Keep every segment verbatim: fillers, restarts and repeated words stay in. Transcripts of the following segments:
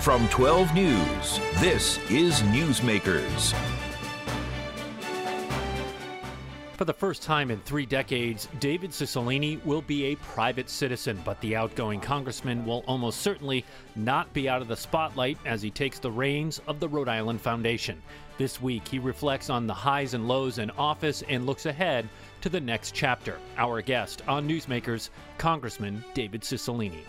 From twelve News, this is Newsmakers. For the first time in three decades, David Cicilline will be a private citizen, but the outgoing congressman will almost certainly not be out of the spotlight as he takes the reins of the Rhode Island Foundation. This week, he reflects on the highs and lows in office and looks ahead to the next chapter. Our guest on Newsmakers, Congressman David Cicilline.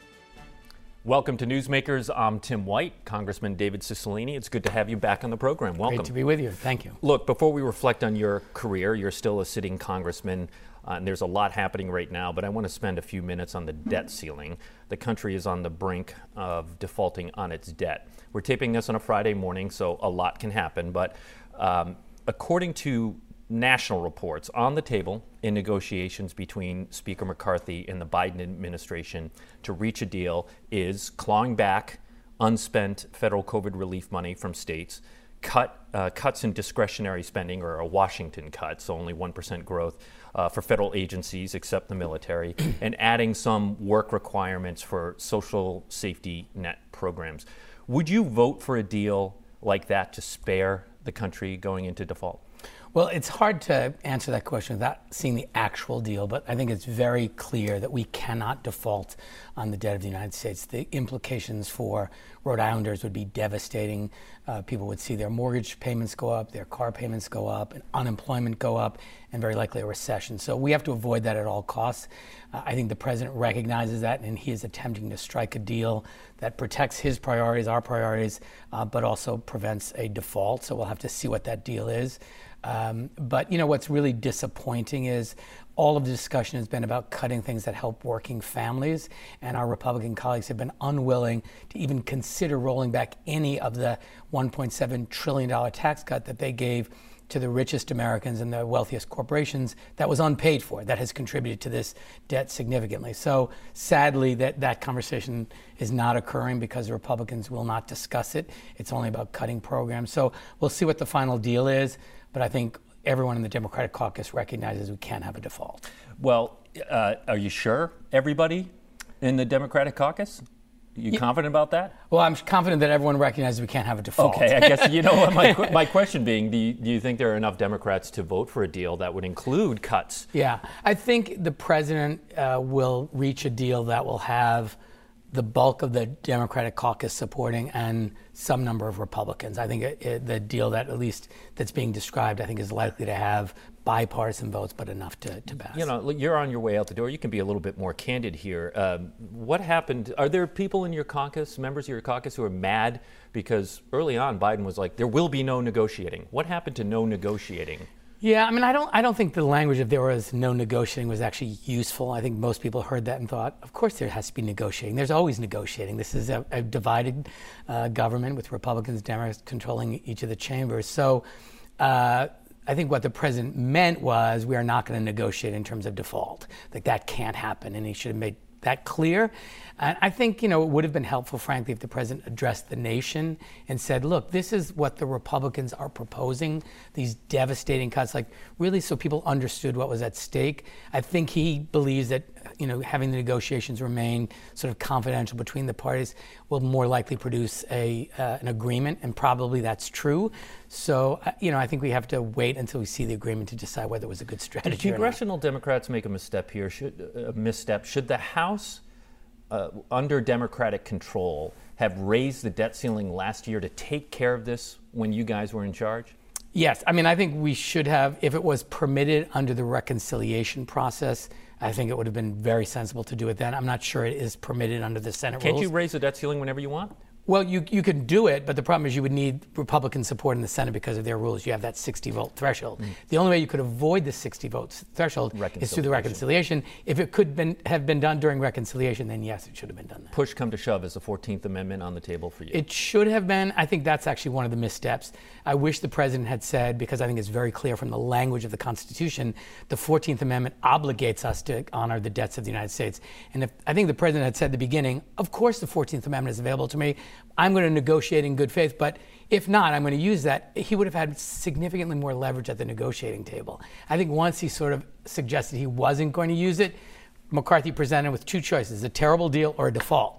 Welcome to Newsmakers. I'm Tim White, Congressman David Cicilline. It's good to have you back on the program. Welcome. Great to be with you. Thank you. Look, before we reflect on your career, you're still a sitting congressman, uh, and there's a lot happening right now, but I want to spend a few minutes on the debt ceiling. The country is on the brink of defaulting on its debt. We're taping this on a Friday morning, so a lot can happen, but um, according to national reports, on the table in negotiations between Speaker McCarthy and the Biden administration to reach a deal is clawing back unspent federal COVID relief money from states, cut uh, cuts in discretionary spending, or a Washington cut, so only one percent growth uh, for federal agencies except the military, and adding some work requirements for social safety net programs. Would you vote for a deal like that to spare the country going into default? Well, it's hard to answer that question without seeing the actual deal, but I think it's very clear that we cannot default on the debt of the United States. The implications for Rhode Islanders would be devastating. Uh, people would see their mortgage payments go up, their car payments go up, and unemployment go up, and very likely a recession. So we have to avoid that at all costs. Uh, I think the president recognizes that, and he is attempting to strike a deal that protects his priorities, our priorities, uh, but also prevents a default. So we'll have to see what that deal is. Um, but, you know, what's really disappointing is all of the discussion has been about cutting things that help working families, and our Republican colleagues have been unwilling to even consider rolling back any of the one point seven trillion dollars tax cut that they gave to the richest Americans and the wealthiest corporations that was unpaid for, that has contributed to this debt significantly. So sadly, that, that conversation is not occurring because the Republicans will not discuss it. It's only about cutting programs. So we'll see what the final deal is, but I think everyone in the Democratic caucus recognizes we can't have a default. Well, uh, are you sure everybody in the Democratic caucus? You yeah. confident about that? Well, I'm confident that everyone recognizes we can't have a default. Okay, I guess, you know, my my question being, do you, do you think there are enough Democrats to vote for a deal that would include cuts? Yeah, I think the president uh, will reach a deal that will have the bulk of the Democratic caucus supporting and some number of Republicans. I think it, it, the deal that at least that's being described, I think, is likely to have bipartisan votes, but enough to, to pass. You know, you're on your way out the door. You can be a little bit more candid here. Um, what happened? Are there people in your caucus, members of your caucus, who are mad because early on Biden was like, there will be no negotiating? What happened to no negotiating? Yeah, I mean, I don't I don't think the language of there was no negotiating was actually useful. I think most people heard that and thought, of course there has to be negotiating. There's always negotiating. This is a, a divided uh, government with Republicans, Democrats controlling each of the chambers. So uh, I think what the president meant was we are not going to negotiate in terms of default. Like that can't happen, and he should have made that clear. And I think, you know, it would have been helpful, frankly, if the president addressed the nation and said, look, this is what the Republicans are proposing, these devastating cuts, like really so people understood what was at stake. I think he believes that, you know, having the negotiations remain sort of confidential between the parties will more likely produce a uh, an agreement, and probably that's true. So, uh, you know, I think we have to wait until we see the agreement to decide whether it was a good strategy. Did congressional Democrats make a misstep here? Should, a misstep? Should the House, uh, under Democratic control, have raised the debt ceiling last year to take care of this when you guys were in charge? Yes. I mean, I think we should have, if it was permitted under the reconciliation process, I think it would have been very sensible to do it then. I'm not sure it is permitted under the Senate Can't rules. Can't you raise the debt ceiling whenever you want? Well, you you can do it, but the problem is you would need Republican support in the Senate because of their rules. You have that sixty vote threshold. Mm. The only way you could avoid the sixty vote threshold is through the reconciliation. If it could been, have been done during reconciliation, then yes, it should have been done then. Push come to shove, is the fourteenth Amendment on the table for you? It should have been. I think that's actually one of the missteps. I wish the president had said, because I think it's very clear from the language of the Constitution, the fourteenth Amendment obligates us to honor the debts of the United States. And if I think the president had said at the beginning, of course the fourteenth Amendment is available to me. I'm going to negotiate in good faith, but if not, I'm going to use that. He would have had significantly more leverage at the negotiating table. I think once he sort of suggested he wasn't going to use it, McCarthy presented with two choices, a terrible deal or a default.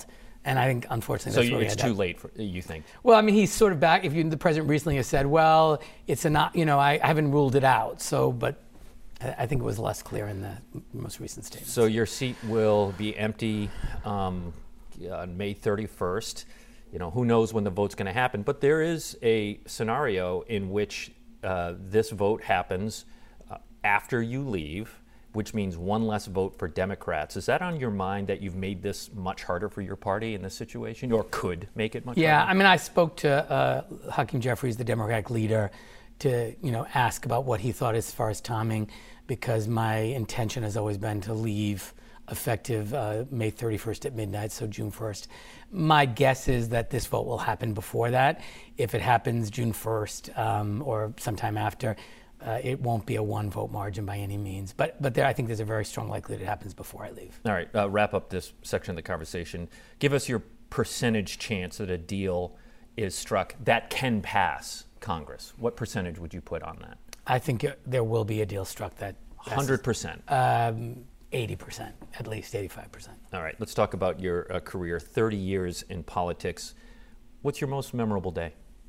And I think, unfortunately, so that's where we it's had too that. late, for, you think? Well, I mean, he's sort of back. If you, the president recently has said, well, it's a not, you know, I, I haven't ruled it out. So, but I think it was less clear in the most recent statement. So your seat will be empty um, on May thirty-first. You know, who knows when the vote's going to happen, but there is a scenario in which uh, this vote happens uh, after you leave, which means one less vote for Democrats. Is that on your mind, that you've made this much harder for your party in this situation, or could make it much yeah, harder? Yeah, I mean, I spoke to uh, Hakeem Jeffries, the Democratic leader, to, you know, ask about what he thought as far as timing, because my intention has always been to leave effective uh, May thirty-first at midnight, so June first. My guess is that this vote will happen before that. If it happens June first um, or sometime after, Uh, it won't be a one-vote margin by any means, but but there, I think there's a very strong likelihood it happens before I leave. All right, uh, wrap up this section of the conversation. Give us your percentage chance that a deal is struck that can pass Congress. What percentage would you put on that? I think it, there will be a deal struck that passes. one hundred percent? Um, eighty percent, at least eighty-five percent. All right, let's talk about your uh, career, thirty years in politics. What's your most memorable day?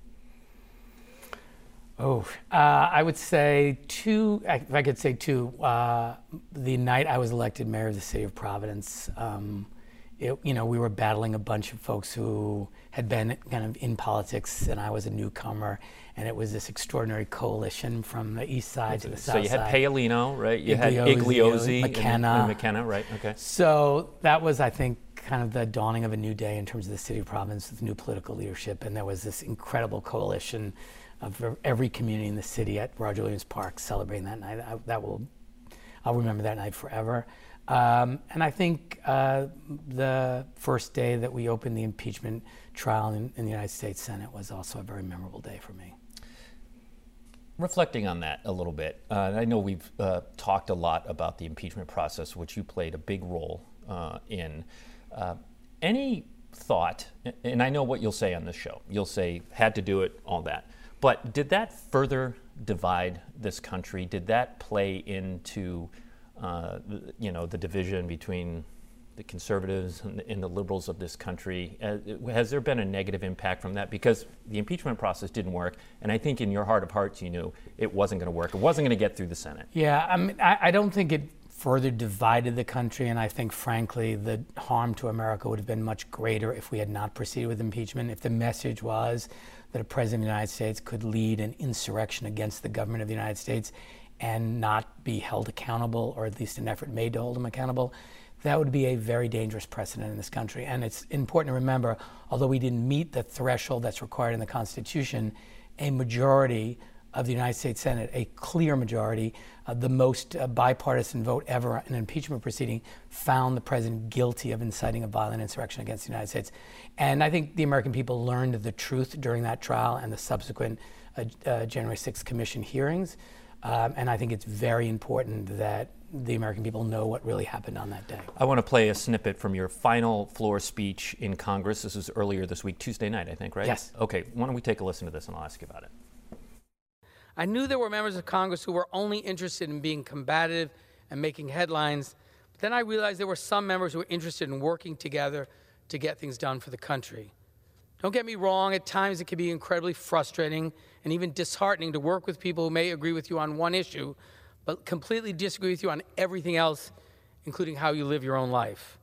Oh, uh, I would say two, if I could say two, uh, the night I was elected mayor of the city of Providence, um, it, you know, we were battling a bunch of folks who had been kind of in politics, and I was a newcomer, and it was this extraordinary coalition from the east side to the south side. So you had Paolino, right? You Igliozzi, had Igliozzi, McKenna. And, and McKenna, right? Okay. So that was, I think, kind of the dawning of a new day in terms of the city of Providence with new political leadership, and there was this incredible coalition of every community in the city at Roger Williams Park celebrating that night. I, that will, I'll remember that night forever. Um, and I think uh, the first day that we opened the impeachment trial in, in the United States Senate was also a very memorable day for me. Reflecting on that a little bit, uh, I know we've uh, talked a lot about the impeachment process, which you played a big role uh, in. Uh, any thought, and I know what you'll say on this show, you'll say, had to do it, all that. But did that further divide this country? Did that play into, uh, the, you know, the division between the conservatives and the, and the liberals of this country? Uh, has there been a negative impact from that? Because the impeachment process didn't work, and I think in your heart of hearts you knew it wasn't going to work. It wasn't going to get through the Senate. Yeah, I mean, I, I don't think it further divided the country, and I think, frankly, the harm to America would have been much greater if we had not proceeded with impeachment. If the message was that a president of the United States could lead an insurrection against the government of the United States and not be held accountable, or at least an effort made to hold him accountable, that would be a very dangerous precedent in this country. And it's important to remember, although we didn't meet the threshold that's required in the Constitution, a majority of the United States Senate, a clear majority, uh, the most uh, bipartisan vote ever in an impeachment proceeding, found the president guilty of inciting a violent insurrection against the United States. And I think the American people learned the truth during that trial and the subsequent uh, uh, January sixth Commission hearings. Um, and I think it's very important that the American people know what really happened on that day. I want to play a snippet from your final floor speech in Congress. This was earlier this week, Tuesday night, I think, right? Yes. Okay, why don't we take a listen to this and I'll ask you about it. I knew there were members of Congress who were only interested in being combative and making headlines, but then I realized there were some members who were interested in working together to get things done for the country. Don't get me wrong, at times it can be incredibly frustrating and even disheartening to work with people who may agree with you on one issue, but completely disagree with you on everything else, including how you live your own life.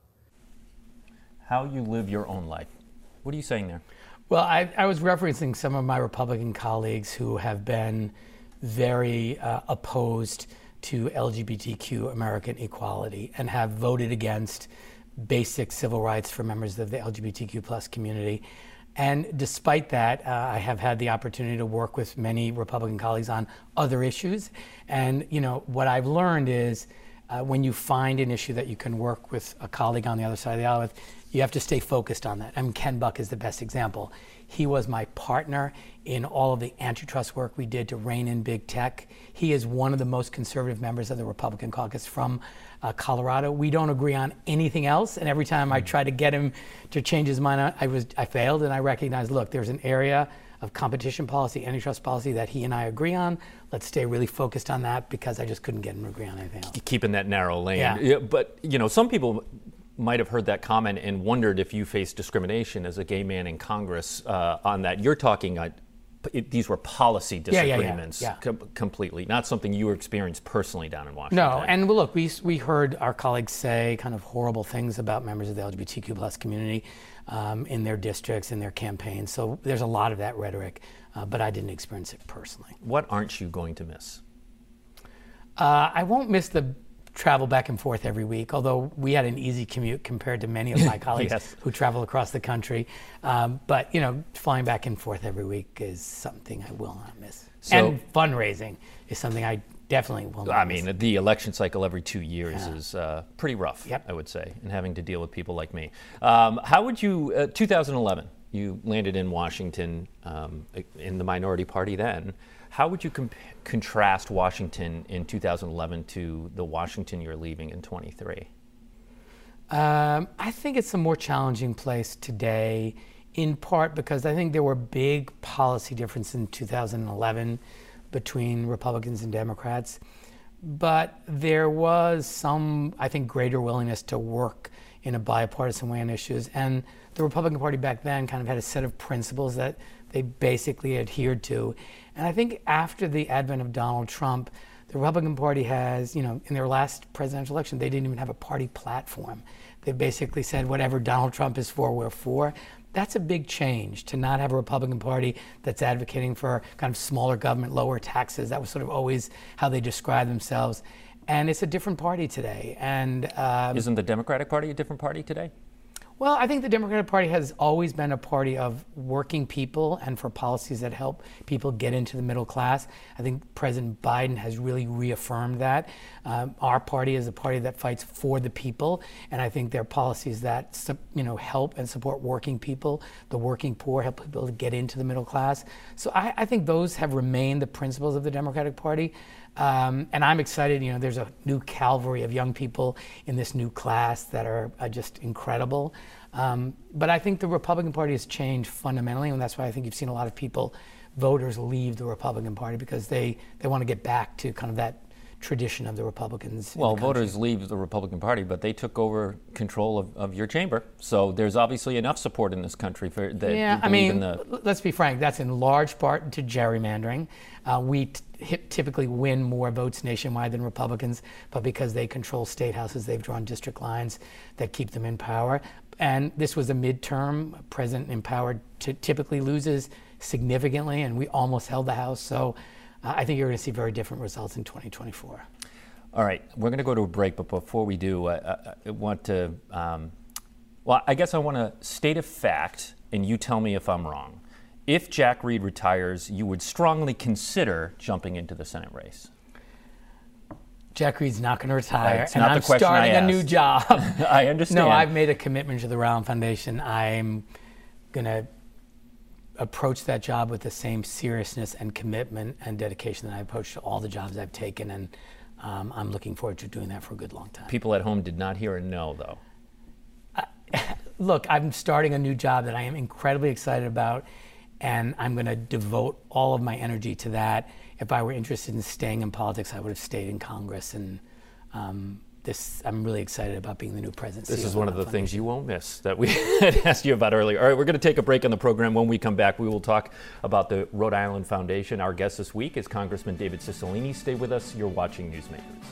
How you live your own life. What are you saying there? Well, I, I was referencing some of my Republican colleagues who have been very uh, opposed to L G B T Q American equality and have voted against basic civil rights for members of the L G B T Q plus community. And despite that, uh, I have had the opportunity to work with many Republican colleagues on other issues. And, you know, what I've learned is uh, when you find an issue that you can work with a colleague on the other side of the aisle with, you have to stay focused on that. I mean, Ken Buck is the best example. He was my partner in all of the antitrust work we did to rein in big tech. He is one of the most conservative members of the Republican caucus from uh, Colorado. We don't agree on anything else, and every time I try to get him to change his mind, I was I failed, and I recognized, look, there's an area of competition policy, antitrust policy that he and I agree on. Let's stay really focused on that, because I just couldn't get him to agree on anything else. Keeping that narrow lane. Yeah. Yeah, but, you know, some people might have heard that comment and wondered if you faced discrimination as a gay man in Congress uh, on that. You're talking, uh, it, these were policy disagreements yeah, yeah, yeah. Com- completely, not something you experienced personally down in Washington. No, and look, we we heard our colleagues say kind of horrible things about members of the L G B T Q plus community um, in their districts, in their campaigns. So there's a lot of that rhetoric, uh, but I didn't experience it personally. What aren't you going to miss? Uh, I won't miss the travel back and forth every week, although we had an easy commute compared to many of my colleagues yes. who travel across the country. Um, but, you know, flying back and forth every week is something I will not miss. So, and fundraising is something I definitely will not I miss. mean, the election cycle every two years Yeah. is uh, pretty rough, Yep. I would say, and having to deal with people like me. Um, how would you, uh, two thousand eleven, you landed in Washington um, in the minority party then. How would you comp- contrast Washington in two thousand eleven to the Washington you're leaving in twenty-three? Um, I think it's a more challenging place today, in part because I think there were big policy differences in two thousand eleven between Republicans and Democrats. But there was some, I think, greater willingness to work in a bipartisan way on issues. And the Republican Party back then kind of had a set of principles that they basically adhered to. And I think after the advent of Donald Trump, the Republican Party has, you know, in their last presidential election, they didn't even have a party platform. They basically said whatever Donald Trump is for, we're for. That's a big change, to not have a Republican Party that's advocating for kind of smaller government, lower taxes. That was sort of always how they described themselves. And it's a different party today. And um, Isn't the Democratic Party a different party today? Well, I think the Democratic Party has always been a party of working people and for policies that help people get into the middle class. I think President Biden has really reaffirmed that. Um, our party is a party that fights for the people, and I think there are policies that you know help and support working people, the working poor, help people to get into the middle class. So I, I think those have remained the principles of the Democratic Party. Um, and I'm excited, you know, there's a new cavalry of young people in this new class that are uh, just incredible. Um, but I think the Republican Party has changed fundamentally, and that's why I think you've seen a lot of people, voters, leave the Republican Party because they, they want to get back to kind of that tradition of the Republicans. Well, the voters leave the Republican Party, but they took over control of, of your chamber. So there's obviously enough support in this country for that. Yeah, I believe mean, in the... let's be frank, that's in large part to gerrymandering. Uh, we t- typically win more votes nationwide than Republicans, but because they control state houses, they've drawn district lines that keep them in power. And this was a midterm. A president in power t- typically loses significantly, and we almost held the House. So uh, I think you're going to see very different results in twenty twenty-four. All right, we're going to go to a break, but before we do, I, I, I want to, um, well, I guess I want to state a fact, and you tell me if I'm wrong. If Jack Reed retires, you would strongly consider jumping into the Senate race. Jack Reed's not going to retire, That's and not I'm the question starting I a new asked. job. I understand. No, I've made a commitment to the Rowland Foundation. I'm going to approach that job with the same seriousness and commitment and dedication that I approach to all the jobs I've taken, and um, I'm looking forward to doing that for a good long time. People at home did not hear a no, though. Look, I'm starting a new job that I am incredibly excited about, and I'm going to devote all of my energy to that. If I were interested in staying in politics, I would have stayed in Congress, and um, this, I'm really excited about being the new president. This is one of the things you won't miss that we had asked you about earlier. All right, we're going to take a break on the program. When we come back, we will talk about the Rhode Island Foundation. Our guest this week is Congressman David Cicilline. Stay with us. You're watching Newsmakers.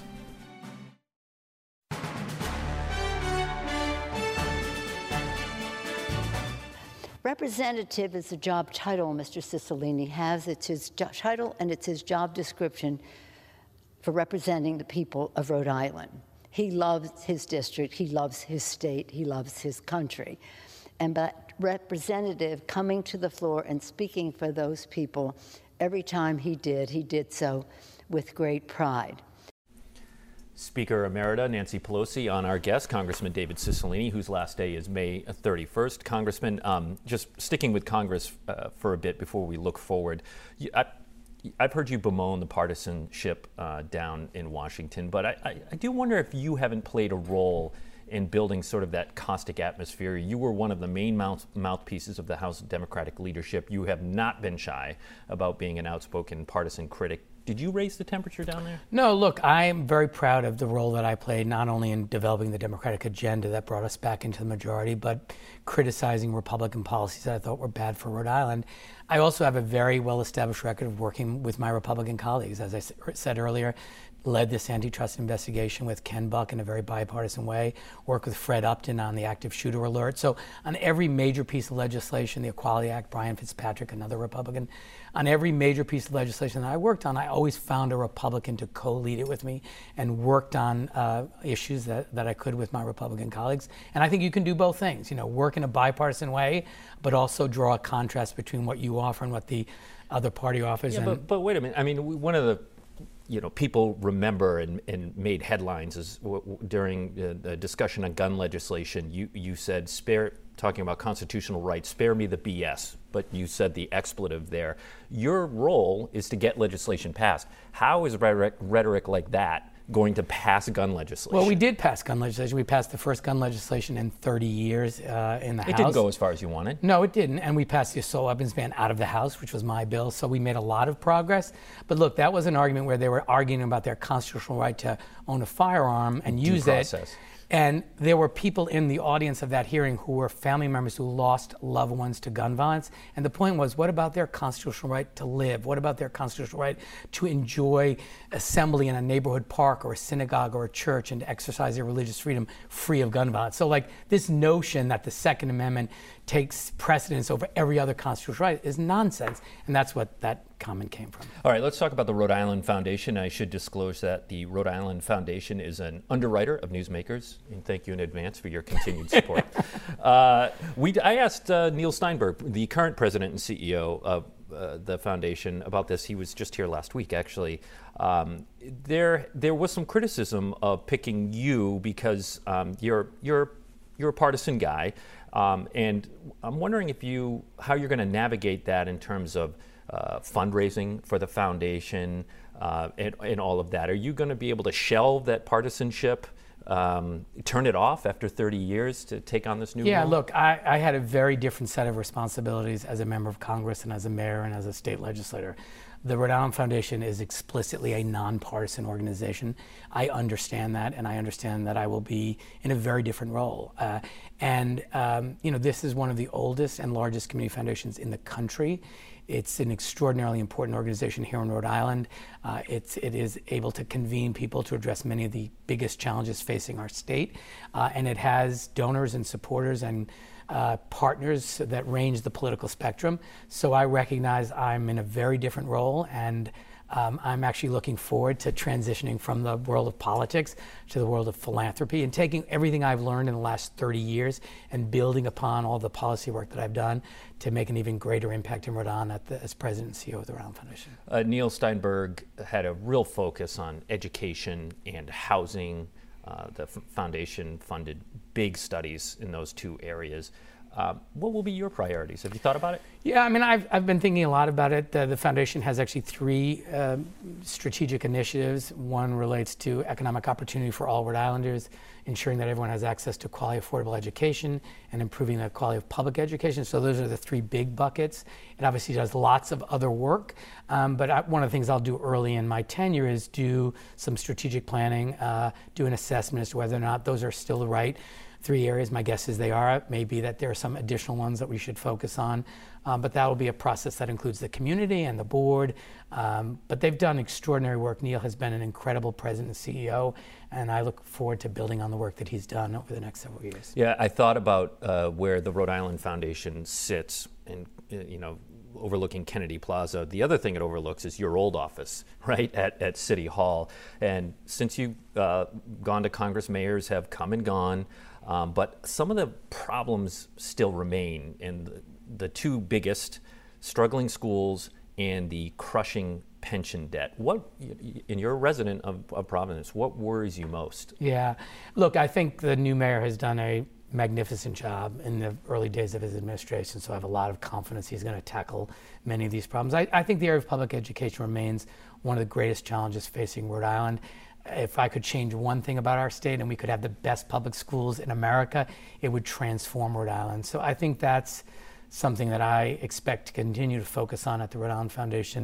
Representative is a job title Mister Cicilline has. It's his jo- title and it's his job description for representing the people of Rhode Island. He loves his district, he loves his state, he loves his country. And that representative coming to the floor and speaking for those people, every time he did, he did so with great pride. Speaker Emerita Nancy Pelosi on our guest, Congressman David Cicilline, whose last day is May thirty-first. Congressman, um, just sticking with Congress uh, for a bit before we look forward. You, I, I've heard you bemoan the partisanship uh, down in Washington, but I, I, I do wonder if you haven't played a role in building sort of that caustic atmosphere. You were one of the main mouth, mouthpieces of the House Democratic leadership. You have not been shy about being an outspoken partisan critic Did you raise the temperature down there? No, look, I am very proud of the role that I played, not only in developing the Democratic agenda that brought us back into the majority, but criticizing Republican policies that I thought were bad for Rhode Island. I also have a very well-established record of working with my Republican colleagues. As I said earlier, led this antitrust investigation with Ken Buck in a very bipartisan way, worked with Fred Upton on the active shooter alert. So on every major piece of legislation, the Equality Act, Brian Fitzpatrick, another Republican, on every major piece of legislation that I worked on, I always found a Republican to co-lead it with me and worked on uh, issues that, that I could with my Republican colleagues. And I think you can do both things, you know, work in a bipartisan way, but also draw a contrast between what you offer and what the other party offers. Yeah, and but, but wait a minute. I mean, one of the you know, people remember and, and made headlines as w- w- during the, the discussion on gun legislation. You you said spare talking about constitutional rights. Spare me the B S, but you said the expletive there. Your role is to get legislation passed. How is rhetoric, rhetoric like that going to pass gun legislation? Well, we did pass gun legislation. We passed the first gun legislation in thirty years uh, in the it House. It didn't go as far as you wanted. No, it didn't. And we passed the assault weapons ban out of the House, which was my bill. So we made a lot of progress. But look, that was an argument where they were arguing about their constitutional right to own a firearm and Due use process. it. And there were people in the audience of that hearing who were family members who lost loved ones to gun violence. And the point was, what about their constitutional right to live? What about their constitutional right to enjoy assembly in a neighborhood park or a synagogue or a church and to exercise their religious freedom free of gun violence? So like this notion that the Second Amendment takes precedence over every other constitutional right is nonsense. And that's what that comment came from. All right, let's talk about the Rhode Island Foundation. I should disclose that the Rhode Island Foundation is an underwriter of Newsmakers, and thank you in advance for your continued support. uh, we, I asked uh, Neil Steinberg, the current president and C E O of uh, the foundation, about this. He was just here last week, actually. Um, there, there was some criticism of picking you because um, you're you're you're a partisan guy, um, and I'm wondering if you how you're going to navigate that in terms of Uh, fundraising for the foundation uh, and, and all of that. Are you going to be able to shelve that partisanship, um, turn it off after thirty years to take on this new Yeah, role? look, I, I had a very different set of responsibilities as a member of Congress and as a mayor and as a state legislator. The Rhode Island Foundation is explicitly a nonpartisan organization. I understand that, and I understand that I will be in a very different role. Uh, and, um, you know, this is one of the oldest and largest community foundations in the country. It's an extraordinarily important organization here in Rhode Island. Uh, it's, it is able to convene people to address many of the biggest challenges facing our state. Uh, and it has donors and supporters and uh, partners that range the political spectrum. So I recognize I'm in a very different role, and Um, I'm actually looking forward to transitioning from the world of politics to the world of philanthropy and taking everything I've learned in the last thirty years and building upon all the policy work that I've done to make an even greater impact in Rhode Island at the, as president and C E O of the Rhode Island Foundation. Uh, Neil Steinberg had a real focus on education and housing. Uh, the f- foundation funded big studies in those two areas. Uh, what will be your priorities? Have you thought about it? Yeah, I mean, I've, I've been thinking a lot about it. Uh, the foundation has actually three uh, strategic initiatives. One relates to economic opportunity for all Rhode Islanders, ensuring that everyone has access to quality, affordable education, and improving the quality of public education. So those are the three big buckets. It obviously does lots of other work, um, but I, one of the things I'll do early in my tenure is do some strategic planning, uh, do an assessment as to whether or not those are still the right three areas. My guess is they are. It may be that there are some additional ones that we should focus on, um, but that will be a process that includes the community and the board. Um, but they've done extraordinary work. Neil has been an incredible president and C E O, and I look forward to building on the work that he's done over the next several years. Yeah, I thought about uh, where the Rhode Island Foundation sits, and uh, you know, overlooking Kennedy Plaza. The other thing it overlooks is your old office, right, at, at City Hall. And since you've uh, gone to Congress, mayors have come and gone. Um, but some of the problems still remain, and the, the two biggest, struggling schools and the crushing pension debt. What, and you're a resident of, of Providence, what worries you most? Yeah, look, I think the new mayor has done a magnificent job in the early days of his administration, so I have a lot of confidence he's going to tackle many of these problems. I, I think the area of public education remains one of the greatest challenges facing Rhode Island. If I could change one thing about our state and we could have the best public schools in America, it would transform Rhode Island. So I think that's something that I expect to continue to focus on at the Rhode Island Foundation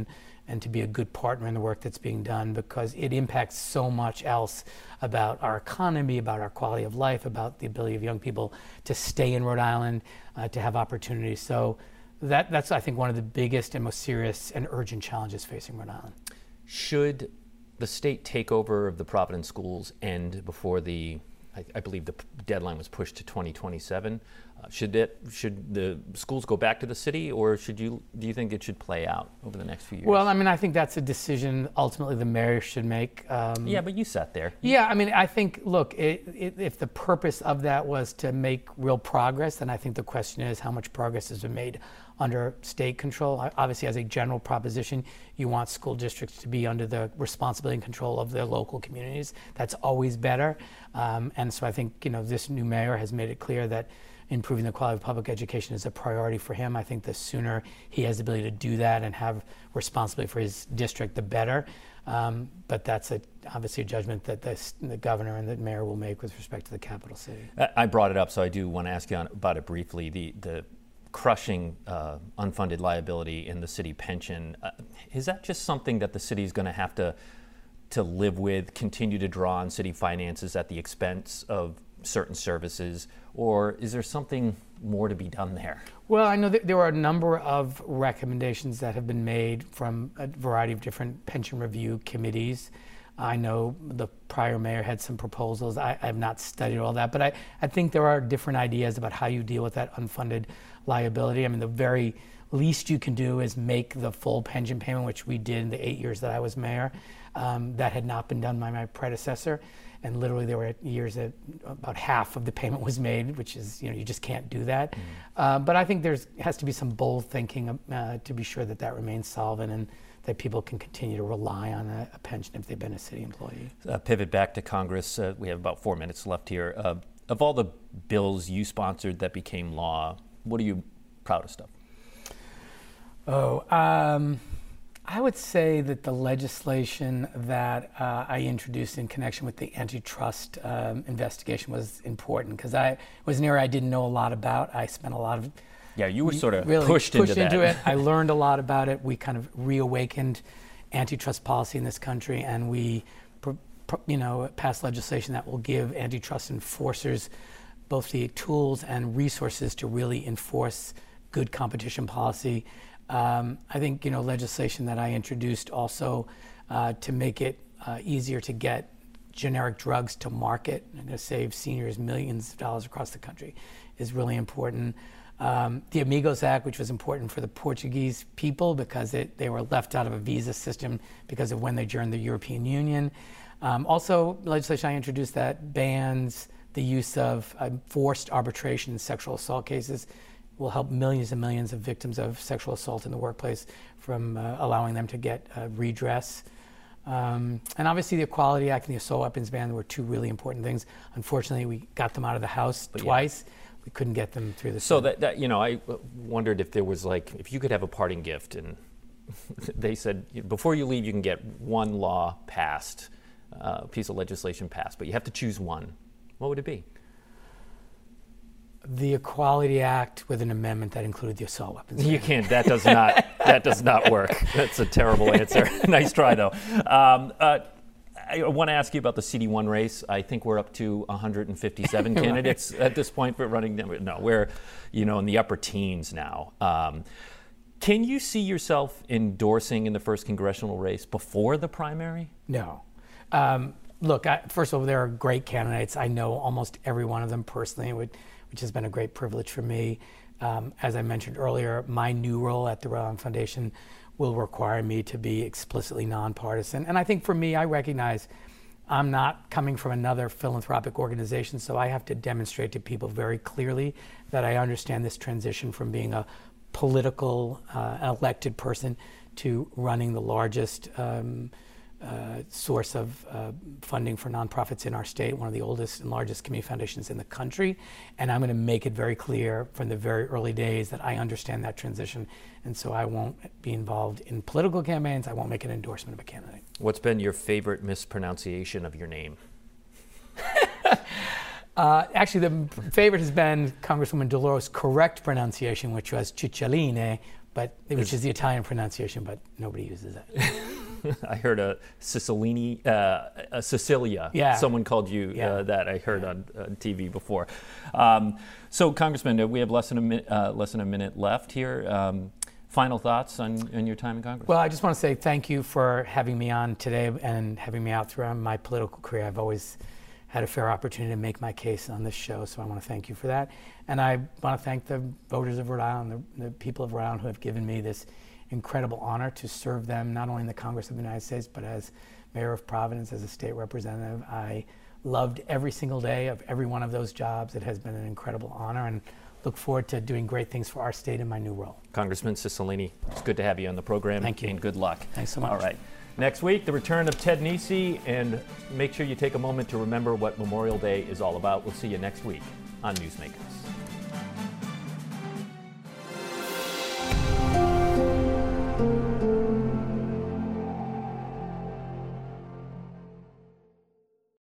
and to be a good partner in the work that's being done, because it impacts so much else about our economy, about our quality of life, about the ability of young people to stay in Rhode Island, uh, to have opportunities. So that, that's, I think, one of the biggest and most serious and urgent challenges facing Rhode Island. Should the state takeover of the Providence schools end before the, I, I believe the deadline was pushed to twenty twenty-seven? Uh, should it, should the schools go back to the city, or should you, do you think it should play out over the next few years? Well, I mean, I think that's a decision ultimately the mayor should make. Um, yeah, but you sat there. Yeah, I mean, I think, look, it, it, if the purpose of that was to make real progress, then I think the question is how much progress has been made under state control. Obviously, as a general proposition, you want school districts to be under the responsibility and control of their local communities. That's always better. Um, and so I think, you know, this new mayor has made it clear that improving the quality of public education is a priority for him. I think the sooner he has the ability to do that and have responsibility for his district, the better. Um, but that's a, obviously a judgment that the, the governor and the mayor will make with respect to the capital city. I brought it up, so I do want to ask you on, about it briefly. The, the crushing uh, unfunded liability in the city pension, uh, is that just something that the city is going to have to to live with, continue to draw on city finances at the expense of certain services, or is there something more to be done there? Well, I know that there are a number of recommendations that have been made from a variety of different pension review committees. I know the prior mayor had some proposals. I, I have not studied all that, but I, I think there are different ideas about how you deal with that unfunded liability. I mean, the very least you can do is make the full pension payment, which we did in the eight years that I was mayor. Um, that had not been done by my predecessor. And literally there were years that about half of the payment was made, which is, you know, you just can't do that. Mm. Uh, but I think there's has to be some bold thinking uh, to be sure that that remains solvent and that people can continue to rely on a, a pension if they've been a city employee. Uh, pivot back to Congress. Uh, we have about four minutes left here. Uh, of all the bills you sponsored that became law, what are you proudest of? Oh, um... I would say that the legislation that uh, I introduced in connection with the antitrust um, investigation was important because I it was an area I didn't know a lot about. I spent a lot of yeah, you were sort of really pushed, pushed into, into that. it. I learned a lot about it. We kind of reawakened antitrust policy in this country, and we, you know, passed legislation that will give antitrust enforcers both the tools and resources to really enforce good competition policy. Um, I think, you know, legislation that I introduced also uh, to make it uh, easier to get generic drugs to market and to save seniors millions of dollars across the country is really important. Um, the Amigos Act, which was important for the Portuguese people because it, they were left out of a visa system because of when they joined the European Union. Um, also, legislation I introduced that bans the use of uh, forced arbitration in sexual assault cases. Will help millions and millions of victims of sexual assault in the workplace from uh, allowing them to get uh, redress. Um, and obviously the Equality Act and the assault weapons ban were two really important things. Unfortunately, we got them out of the House but twice. Yeah. We couldn't get them through the So Senate. that, that, you know, I wondered if there was like, if you could have a parting gift and they said, before you leave, you can get one law passed, a uh, piece of legislation passed, but you have to choose one. What would it be? The Equality Act with an amendment that included the assault weapons. You can't. That does not. That does not work. That's a terrible answer. Nice try, though. Um, uh, I want to ask you about the C D one race. I think we're up to one hundred fifty-seven Right. candidates at this point for running. No, we're, you know, in the upper teens now. Um, can you see yourself endorsing in the first congressional race before the primary? No. Um, look, I, first of all, there are great candidates. I know almost every one of them personally. It would. Which has been a great privilege for me. Um, as I mentioned earlier, my new role at the Rhode Island Foundation will require me to be explicitly nonpartisan. And I think for me, I recognize I'm not coming from another philanthropic organization, so I have to demonstrate to people very clearly that I understand this transition from being a political uh, elected person to running the largest um, Uh, source of uh, funding for nonprofits in our state, one of the oldest and largest community foundations in the country. And I'm going to make it very clear from the very early days that I understand that transition. And so I won't be involved in political campaigns. I won't make an endorsement of a candidate. What's been your favorite mispronunciation of your name? uh, actually, the favorite has been Congresswoman Delores' correct pronunciation, which was Cicciolini. but which is the Italian pronunciation, but nobody uses it. I heard a Cicilline, uh, a Sicilia. Yeah. Someone called you Yeah. uh, that. I heard on uh, T V before. Um, so, Congressman, uh, we have less than a minute, uh, less than a minute left here. Um, final thoughts on, on your time in Congress? Well, I just want to say thank you for having me on today and having me out throughout my political career. I've always had a fair opportunity to make my case on this show, so I want to thank you for that. And I want to thank the voters of Rhode Island, the, the people of Rhode Island who have given me this incredible honor to serve them, not only in the Congress of the United States, but as mayor of Providence, as a state representative. I loved every single day of every one of those jobs. It has been an incredible honor, and look forward to doing great things for our state in my new role. Congressman Cicilline, it's good to have you on the program. Thank you. And good luck. Thanks so much. All right. Next week, the return of Ted Nesi, and make sure you take a moment to remember what Memorial Day is all about. We'll see you next week on Newsmakers.